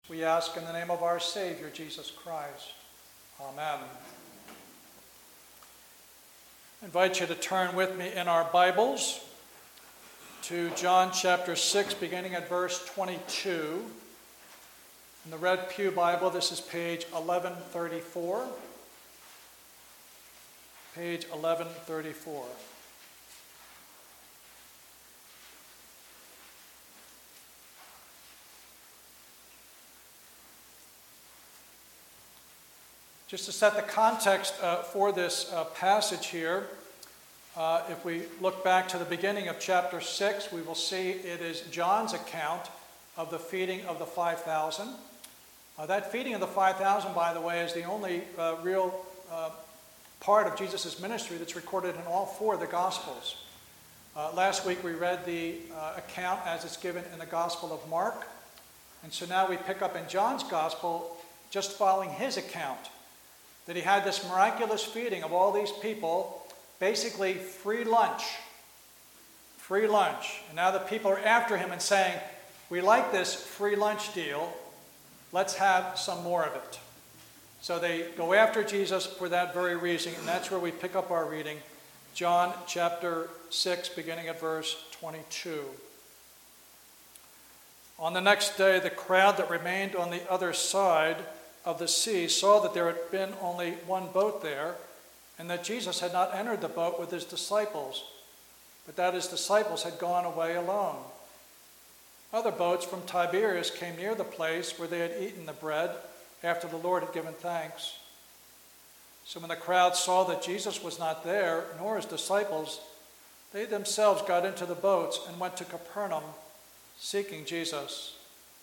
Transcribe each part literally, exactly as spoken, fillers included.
We ask in the name of our Savior, Jesus Christ. Amen. I invite you to turn with me in our Bibles to John chapter six, beginning at verse twenty-two. In the Red Pew Bible, this is page eleven thirty-four. Page eleven thirty-four. Just to set the context uh, for this uh, passage here, uh, if we look back to the beginning of chapter six, we will see it is John's account of the feeding of the five thousand. Uh, that feeding of the five thousand, by the way, is the only uh, real uh, part of Jesus' ministry that's recorded in all four of the Gospels. Uh, last week we read the uh, account as it's given in the Gospel of Mark. And so now we pick up in John's Gospel, just following his account, that he had this miraculous feeding of all these people, basically free lunch. Free lunch. And now the people are after him and saying, we like this free lunch deal, let's have some more of it. So they go after Jesus for that very reason, and that's where we pick up our reading, John chapter six, beginning at verse twenty-two. On the next day, the crowd that remained on the other side of the sea saw that there had been only one boat there, and that Jesus had not entered the boat with his disciples, but that his disciples had gone away alone. Other boats from Tiberias came near the place where they had eaten the bread after the Lord had given thanks. So when the crowd saw that Jesus was not there, nor his disciples, they themselves got into the boats and went to Capernaum, seeking Jesus.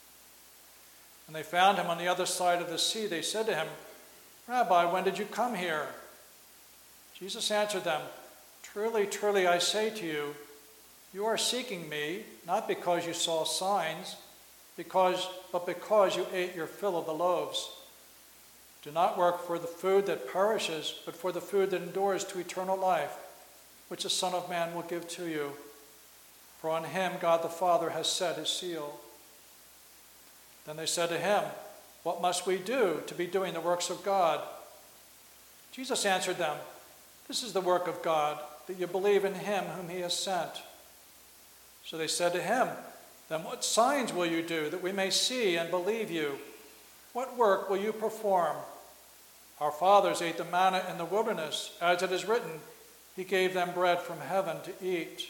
When they found him on the other side of the sea, they said to him, Rabbi, when did you come here? Jesus answered them, Truly, truly, I say to you, you are seeking me, not because you saw signs, because, but because you ate your fill of the loaves. Do not work for the food that perishes, but for the food that endures to eternal life, which the Son of Man will give to you. For on him God the Father has set his seal. Then they said to him, What must we do to be doing the works of God? Jesus answered them, This is the work of God, that you believe in him whom he has sent. So they said to him, Then what signs will you do, that we may see and believe you? What work will you perform? Our fathers ate the manna in the wilderness, as it is written, He gave them bread from heaven to eat.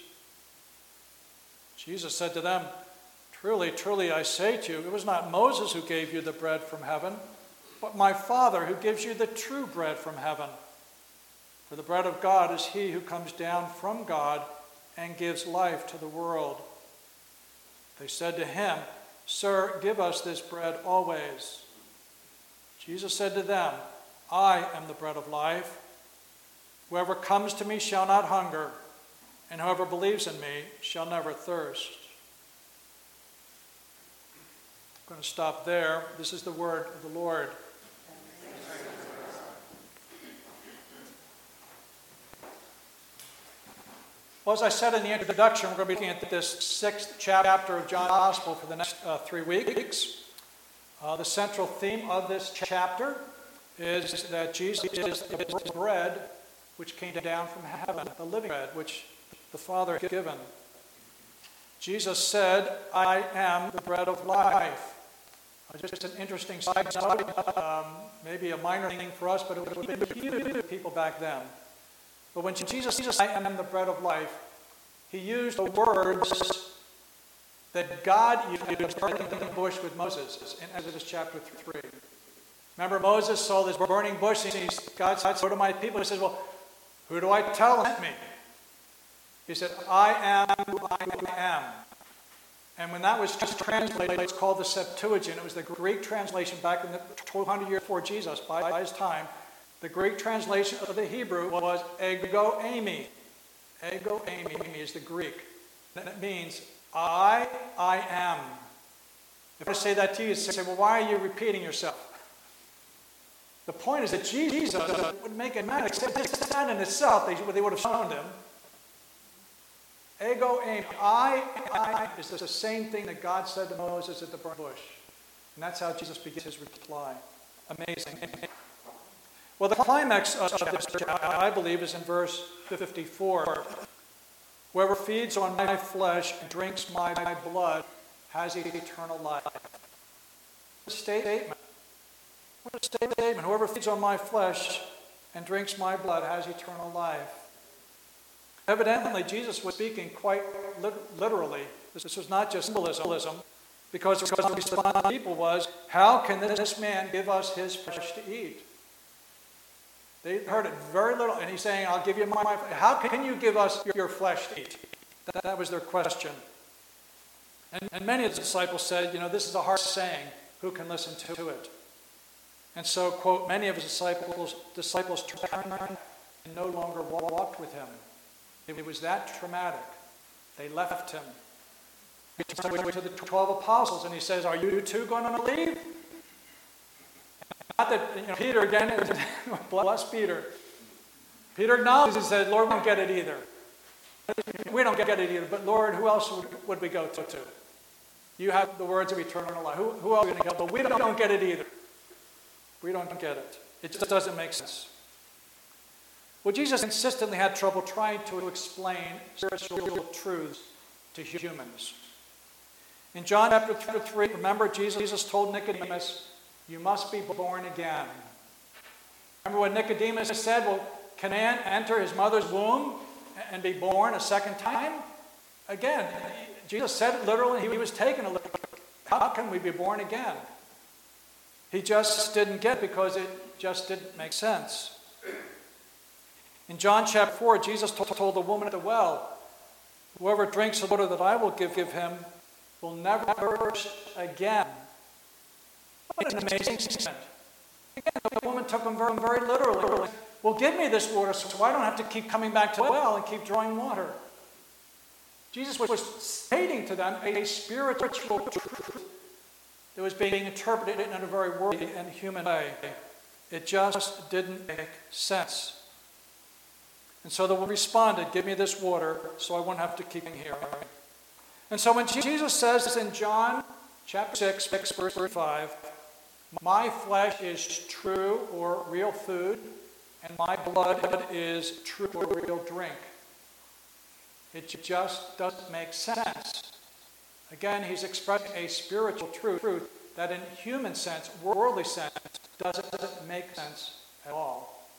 Jesus said to them, Truly, truly, I say to you, it was not Moses who gave you the bread from heaven, but my Father who gives you the true bread from heaven. For the bread of God is he who comes down from God and gives life to the world. They said to him, Sir, give us this bread always. Jesus said to them, I am the bread of life. Whoever comes to me shall not hunger, and whoever believes in me shall never thirst. I'm going to stop there. This is the word of the Lord. Well, as I said in the introduction, we're going to be looking at this sixth chapter of John's Gospel for the next uh, three weeks. Uh, the central theme of this chapter is that Jesus is the bread which came down from heaven, the living bread which the Father had given. Jesus said, I am the bread of life. Uh, just an interesting side note, um, maybe a minor thing for us, but it would have been huge to people back then. But when Jesus said, I am the bread of life, he used the words that God used in the bush with Moses in Exodus chapter three. Remember, Moses saw this burning bush, and he's, God said, go to my people. He says, well, who do I tell sent me? He said, I am who I am. And when that was just translated, it's called the Septuagint. It was the Greek translation back in the twelve hundred years before Jesus, by, by his time. The Greek translation of the Hebrew was ego eimi. Ego eimi is the Greek. And it means, I, I am. If I say that to you, you say, well, why are you repeating yourself? The point is that Jesus would make a man accept that in itself, they, they would have shown him. Ego eimi. I, I is the same thing that God said to Moses at the burning bush. And that's how Jesus begins his reply. Amazing. Well, the climax of this, I believe, is in verse fifty-four. Whoever feeds on my flesh and drinks my blood has eternal life. What a statement. What a statement. Whoever feeds on my flesh and drinks my blood has eternal life. Evidently, Jesus was speaking quite literally. This was not just symbolism, because the response of the people was, how can this man give us his flesh to eat? They heard it very little, and he's saying, I'll give you my flesh. How can you give us your flesh to eat? That, that was their question. And, and many of the disciples said, you know, this is a hard saying. Who can listen to it? And so, quote, many of his disciples, disciples turned and no longer walked with him. It was that traumatic. They left him. He turned to the twelve apostles and he says, are you two going to leave? Not that, you know, Peter again, bless Peter. Peter acknowledges, he said, Lord, we don't get it either. We don't get it either, but Lord, who else would, would we go to? You have the words of eternal life. Who, who else are we going to go? But we don't, don't get it either. We don't get it. It just doesn't make sense. Well, Jesus consistently had trouble trying to explain spiritual truths to humans. In John chapter three, remember Jesus, Jesus told Nicodemus, you must be born again. Remember what Nicodemus said? Well, can man enter his mother's womb and be born a second time? Again, Jesus said it literally. He was taken a little. How can we be born again? He just didn't get it because it just didn't make sense. In John chapter four, Jesus told the woman at the well, whoever drinks the water that I will give, give him will never thirst again. What an amazing statement. Again, the woman took him very, very literally. Well, give me this water so I don't have to keep coming back to the well and keep drawing water. Jesus was stating to them a spiritual truth that was being interpreted in a very worldly and human way. It just didn't make sense. And so the woman responded, give me this water so I won't have to keep here. And so when Jesus says in John chapter six, verse thirty-five, my flesh is true or real food, and my blood is true or real drink, it just doesn't make sense. Again, he's expressing a spiritual truth that in human sense, worldly sense, doesn't make sense at all.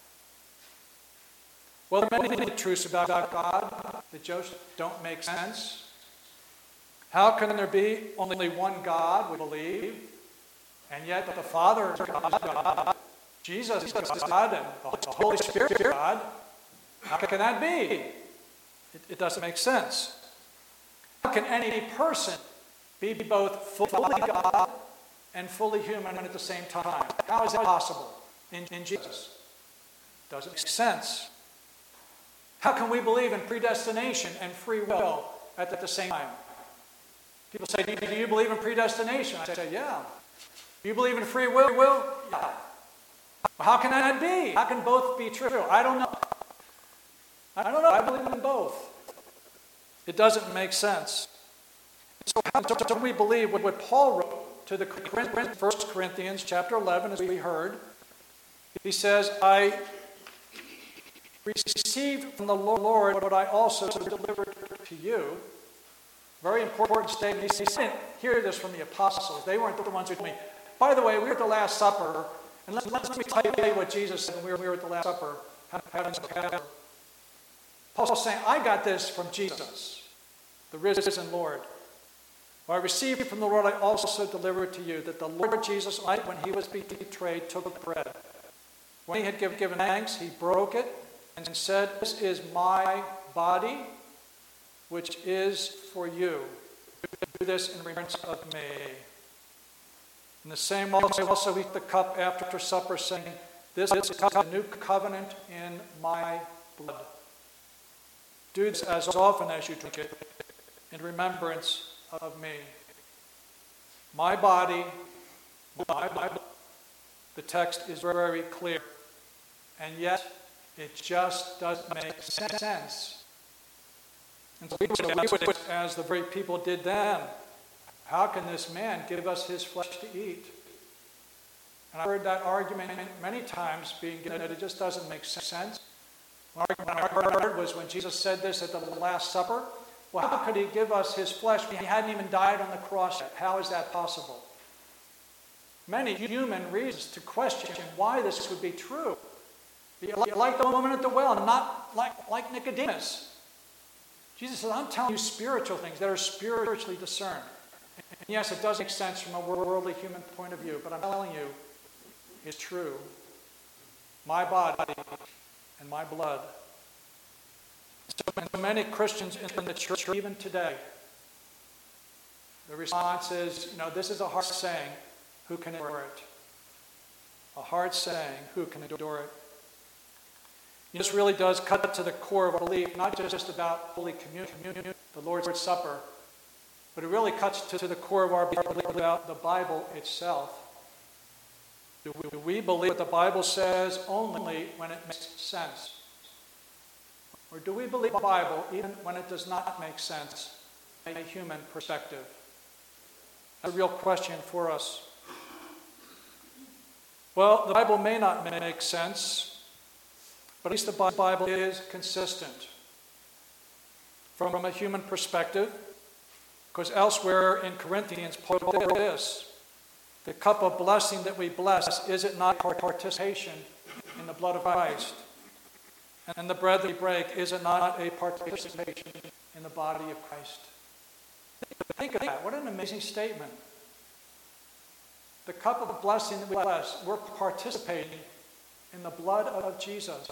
Well, there are many truths about God that just don't make sense. How can there be only one God, we believe, and yet the Father is God, Jesus is God, and the Holy Spirit is God? How can that be? It, it doesn't make sense. How can any person be both fully God and fully human at the same time? How is that possible in, in Jesus? Doesn't make sense. How can we believe in predestination and free will at the same time? People say, do you believe in predestination? I say, yeah. Do you believe in free will? Will? Yeah. How can that be? How can both be true? I don't know. I don't know. I believe in both. It doesn't make sense. So how do we believe what Paul wrote to the Corinthians, First Corinthians chapter eleven, as we heard? He says, I received from the Lord what I also delivered to you. Very important statement. He didn't hear this from the apostles. They weren't the ones who told me. By the way, we were at the Last Supper, and let, let me tell you what Jesus said when we were, we were at the Last Supper, having the Passover. Paul's saying, I got this from Jesus, the risen Lord. Well, I received from the Lord, I also delivered to you, that the Lord Jesus, when he was betrayed, took bread. When he had given thanks, he broke it and said, this is my body, which is for you. Do this in remembrance of me. In the same way, also he took the cup after supper, saying, this is the new covenant in my blood. Do this as often as you drink it in remembrance of me. My body, my blood. The text is very clear. And yet, it just doesn't make sense. And so we would, as the very people did then, How can this man give us his flesh to eat? And I've heard that argument many times being given that it just doesn't make sense. One argument I heard was when Jesus said this at the Last Supper. Well, how could he give us his flesh when he hadn't even died on the cross yet? How is that possible? Many human reasons to question why this would be true. Like the woman at the well, not like, like Nicodemus. Jesus says, I'm telling you spiritual things that are spiritually discerned. And yes, it does make sense from a worldly human point of view, but I'm telling you, it's true. My body and my blood. So many Christians in the church, even today, the response is, you know, this is a hard saying, who can endure it? A hard saying, who can endure it? This really does cut to the core of our belief, not just about Holy Communion, the Lord's Supper, but it really cuts to the core of our belief about the Bible itself. Do we believe what the Bible says only when it makes sense? Or do we believe the Bible even when it does not make sense from a human perspective? That's a real question for us. Well, the Bible may not make sense, but at least the Bible is consistent from a human perspective, because elsewhere in Corinthians, Paul says this, the cup of blessing that we bless, is it not participation in the blood of Christ? And the bread that we break, is it not a participation in the body of Christ? Think of that. What an amazing statement. The cup of blessing that we bless, we're participating in the blood of Jesus.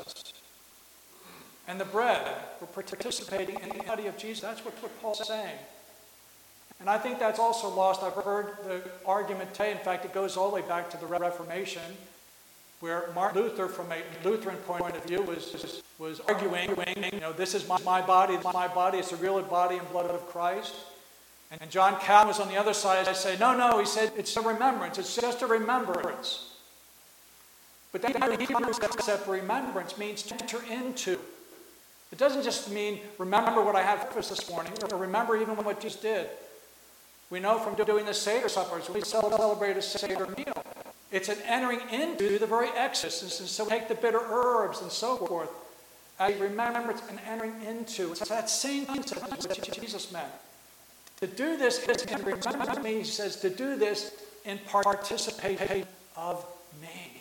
And the bread, we're participating in the body of Jesus. That's what, what Paul's saying. And I think that's also lost. I've heard the argument today. In fact, it goes all the way back to the Reformation, where Martin Luther, from a Lutheran point of view, was, was arguing, you know, this is my, my body, this is my body, it's the real body and blood of Christ. And John Calvin was on the other side. I say, no, no, he said, it's a remembrance. It's just a remembrance. But then the Hebrew concept remembrance means to enter into. It doesn't just mean remember what I had for breakfast this morning, or remember even what Jesus did. We know from doing the Seder suppers, we celebrate a Seder meal. It's an entering into the very Exodus. And so we take the bitter herbs and so forth. I remember it's an entering into. It's that same concept that Jesus meant. To do this, and remember me, he says, to do this in participation of me.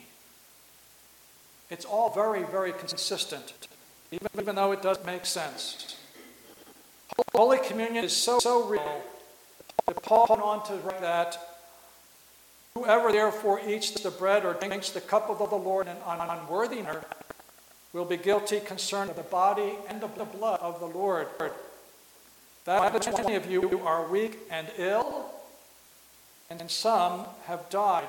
It's all very, very consistent, even, even though it doesn't make sense. Holy Communion is so, so real that Paul went on to write that, whoever therefore eats the bread or drinks the cup of the Lord in an unworthy manner will be guilty concerning the body and the blood of the Lord. That many of you are weak and ill, and some have died.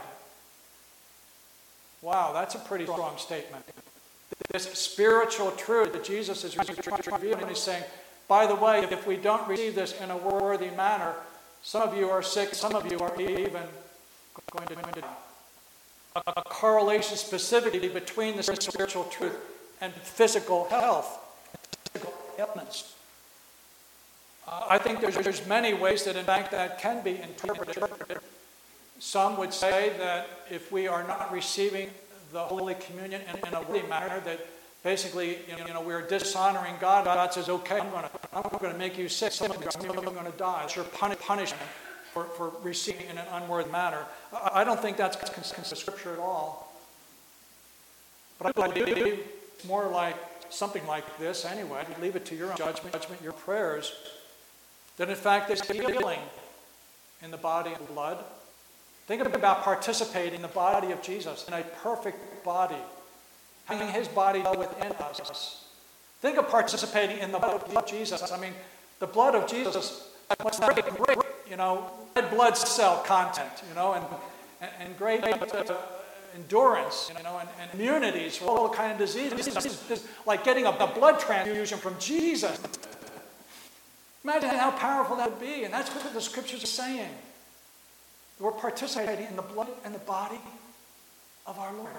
Wow, that's a pretty strong statement. This spiritual truth that Jesus is revealing, he's saying, by the way, if we don't receive this in a worthy manner, some of you are sick, some of you are even going to die. A, a correlation specifically between the spiritual truth and physical health, physical ailments. Uh, I think there's, there's many ways that in fact that can be interpreted. Some would say that if we are not receiving the Holy Communion in, in a worthy manner, that basically, you know, we're dishonoring God. God says, okay, I'm going to I'm going to make you sick. Some of you are going to die. It's your punishment for, for receiving in an unworthy manner. I, I don't think that's consistent with Scripture at all. But I believe more like something like this anyway. I leave it to your own judgment, judgment, your prayers. That in fact there's healing in the body and blood. Think about participating in the body of Jesus, in a perfect body, having his body within us. Think of participating in the blood of Jesus. I mean, the blood of Jesus must have great, you know, red blood cell content, you know, and, and, and great uh, endurance, you know, and, and immunities for all kinds of diseases. It's like getting a, a blood transfusion from Jesus. Imagine how powerful that would be, and that's what the Scriptures are saying. We're participating in the blood and the body of our Lord.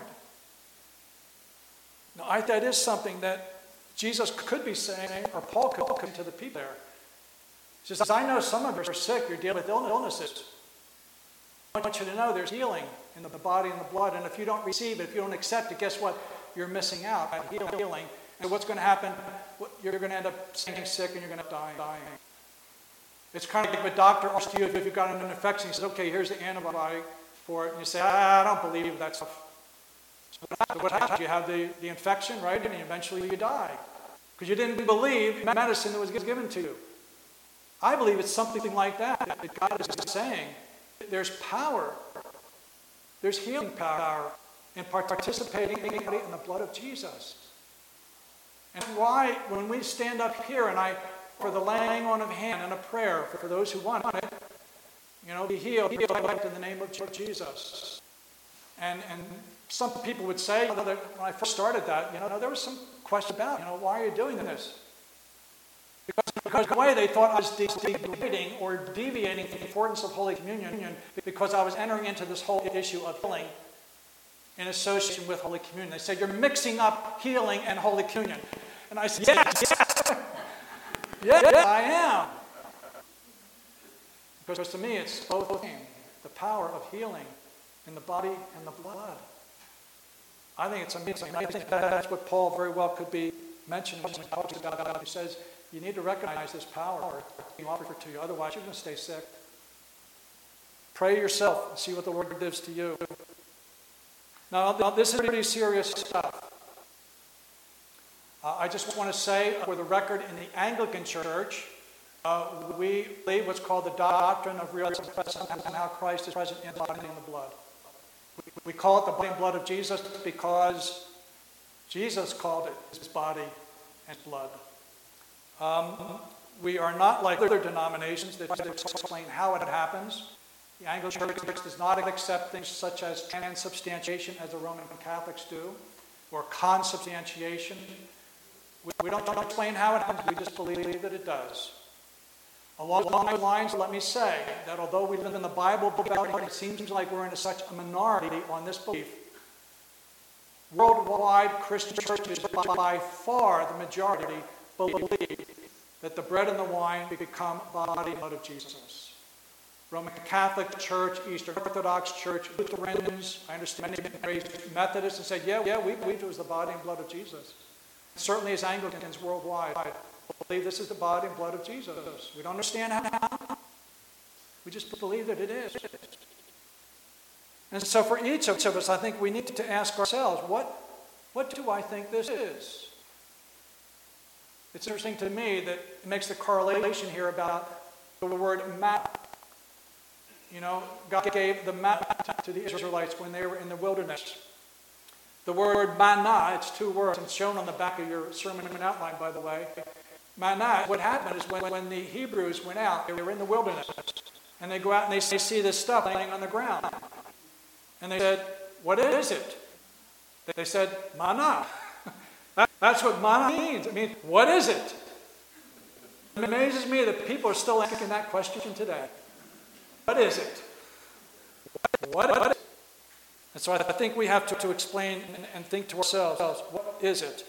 Now, I, that is something that Jesus could be saying, or Paul could say to the people there. He says, I know some of you are sick, you're dealing with illnesses. I want you to know there's healing in the body and the blood, and if you don't receive it, if you don't accept it, guess what? You're missing out on healing. And what's going to happen? You're going to end up staying sick and you're going to die dying. It's kind of like if a doctor asks you if you've got an infection. He says, okay, here's the antibiotic for it. And you say, I don't believe that stuff. So what happens? You have the, the infection, right? And eventually you die. Because you didn't believe medicine that was given to you. I believe it's something like that. That God is saying there's power. There's healing power in participating in the blood of Jesus. And why, when we stand up here and I, for the laying on of hand and a prayer for, for those who want it, you know, be healed, healed in the name of Jesus. And and some people would say, when I first started that, you know, there was some question about, you know, why are you doing this? Because, because in a way they thought I was deviating or deviating from the importance of Holy Communion because I was entering into this whole issue of healing in association with Holy Communion. They said, you're mixing up healing and Holy Communion. And I said, yes, yes, yes, I am. Because to me, it's both of them. The power of healing in the body and the blood. I think it's amazing. I think that's what Paul very well could be mentioning when he talks about it. He says, you need to recognize this power being offered to you. Otherwise, you're going to stay sick. Pray yourself and see what the Lord gives to you. Now, now this is pretty serious stuff. Uh, I just want to say, for the record, in the Anglican Church, uh, we believe what's called the doctrine of real presence and how Christ is present in the body and the blood. We, we call it the body and blood of Jesus because Jesus called it his body and blood. Um, we are not like other denominations that explain how it happens. The Anglican Church does not accept things such as transubstantiation as the Roman Catholics do, or consubstantiation. We, we don't, don't explain how it happens, we just believe that it does. Along those lines, let me say that although we live in the Bible, it seems like we're in such a minority on this belief. Worldwide Christian churches, by far the majority, believe that the bread and the wine become body and blood of Jesus. Roman Catholic Church, Eastern Orthodox Church, Lutherans, I understand many raised Methodists and said, yeah, yeah, we believe it was the body and blood of Jesus. Certainly as Anglicans worldwide believe this is the body and blood of Jesus. We don't understand how. We just believe that it is. And so for each of us, I think we need to ask ourselves, what, what do I think this is? It's interesting to me that it makes the correlation here about the word manna. You know, God gave the manna to the Israelites when they were in the wilderness. The word manna, it's two words. It's shown on the back of your sermon outline, by the way. Manna, what happened is when, when the Hebrews went out, they were in the wilderness. And they go out and they see this stuff laying on the ground. And they said, what is it? They said, manna. that, that's what manna means. I mean, what is it? It amazes me that people are still asking that question today. What is it? What, what is it? And so I think we have to, to explain and, and think to ourselves, what is it?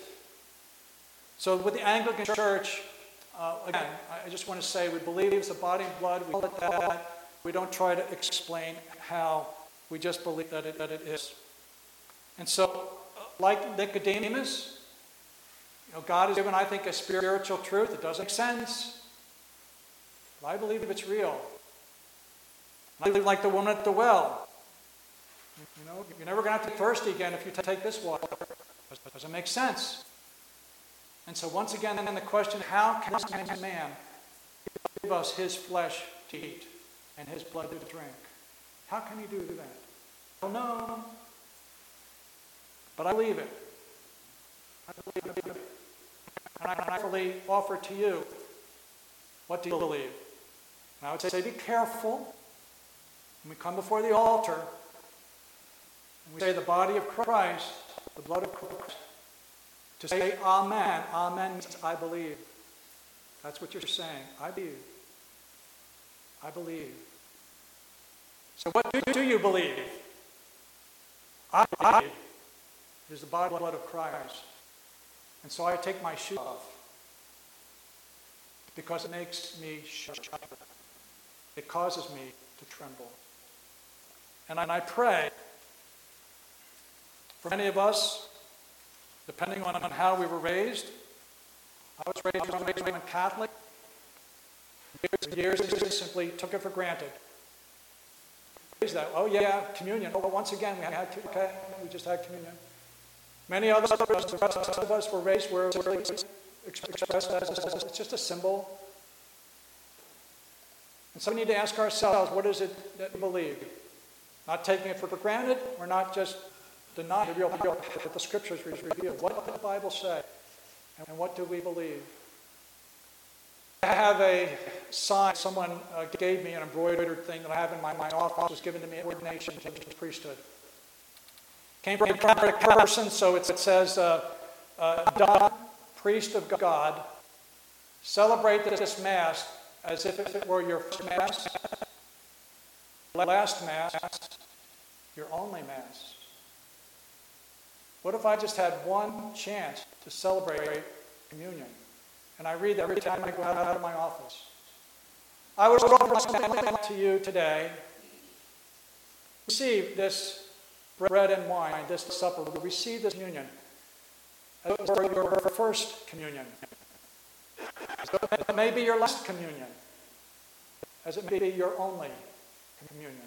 So with the Anglican Church, uh, again, I just want to say we believe it's the body and blood. We call it that. We don't try to explain how. We just believe that it, that it is. And so, like Nicodemus, you know, God has given, I think, a spiritual truth. It doesn't make sense. But I believe it's real. I believe like the woman at the well. You know, you're never going to have to be thirsty again if you take this water. It doesn't make sense. And so once again, then the question, how can a man give us his flesh to eat and his blood to drink? How can he do that? I don't know. But I believe it. I believe it. And I prayerfully offer to you, what do you believe? And I would say, be careful. When we come before the altar, and we say the body of Christ, the blood of Christ, to say amen. Amen means I believe. That's what you're saying. I believe. I believe. So what do, do you believe? I believe it is the body and blood of Christ. And so I take my shoes off. because it makes me shudder. It causes me to tremble. And I pray for many of us, depending on how we were raised. I was raised, I was raised Roman Catholic. Years, years simply took it for granted. That, oh yeah, communion. Oh, once again, we had, okay, we just had communion. Many others, the rest of us were raised where it was expressed as it's just a symbol. And so we need to ask ourselves, what is it that we believe? Not taking it for granted, we're not just denying the real that the scriptures reveal. What did the Bible say? And what do we believe? I have a sign someone uh, gave me, an embroidered thing that I have in my, my office. It was given to me at ordination to the priesthood. Came from a person, so it, it says, uh, uh, Don, priest of God, celebrate this Mass as if it were your first Mass, last Mass, your only Mass. What if I just had one chance to celebrate communion? And I read that every time I go out of my office. I would offer to you today, receive this bread and wine, this supper, receive this communion as your first communion. It may be your last communion, as it may be your only communion.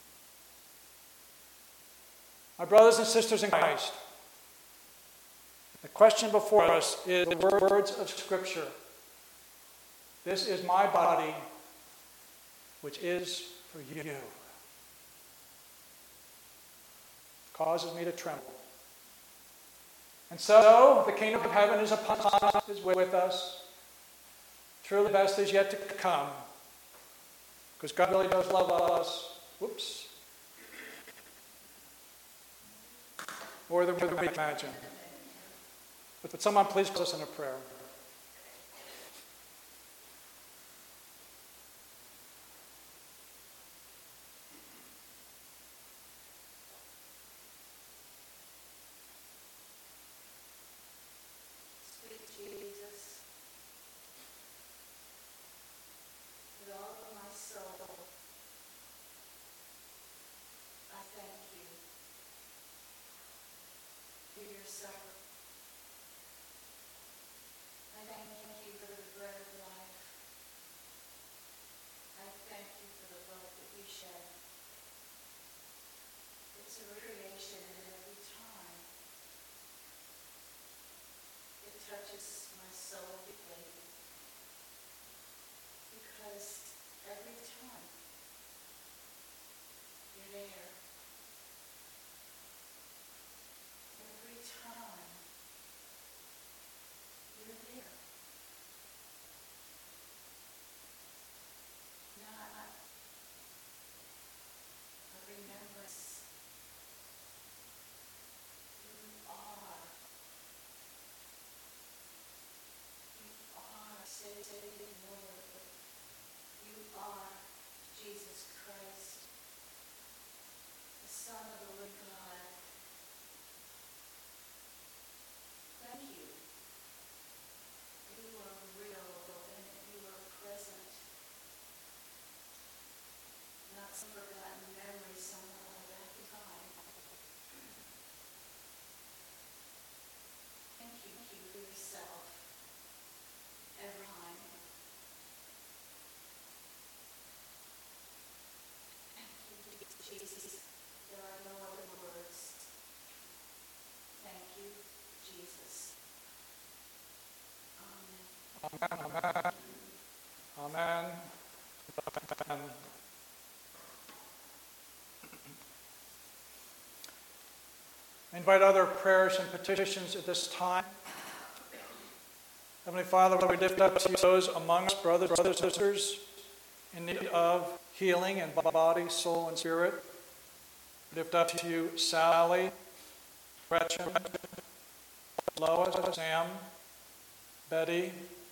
My brothers and sisters in Christ, the question before us is the words of Scripture. This is my body, which is for you. Causes me to tremble. And so, the kingdom of heaven is upon us, is with us. Truly the best is yet to come. Because God really does love us. Whoops. More than we can imagine. But would someone please close us in a prayer? Sweet Jesus, with all of my soul, I thank you for your sacrifice. I thank you for the bread of life. I thank you for the blood that you shed. It's a recreation in every time. It touches my soul deeply. Because every time you're there. Every time you're there. Not a remembrance. You are. You are Savior Lord. You are Jesus Christ, the Son of the living God. Thank you. You are real and you are present. Not some forgotten memory somewhere back in time. Thank you, thank you for yourself every time. Thank you, Jesus. There are no other words. Thank you, Jesus. Amen. Amen. Amen. Amen. I invite other prayers and petitions at this time. Heavenly Father, we lift up to you those among us, brothers, brothers, sisters, in need of healing in body, soul, and spirit. We lift up to you Sally, Gretchen, Lois, Sam, Betty,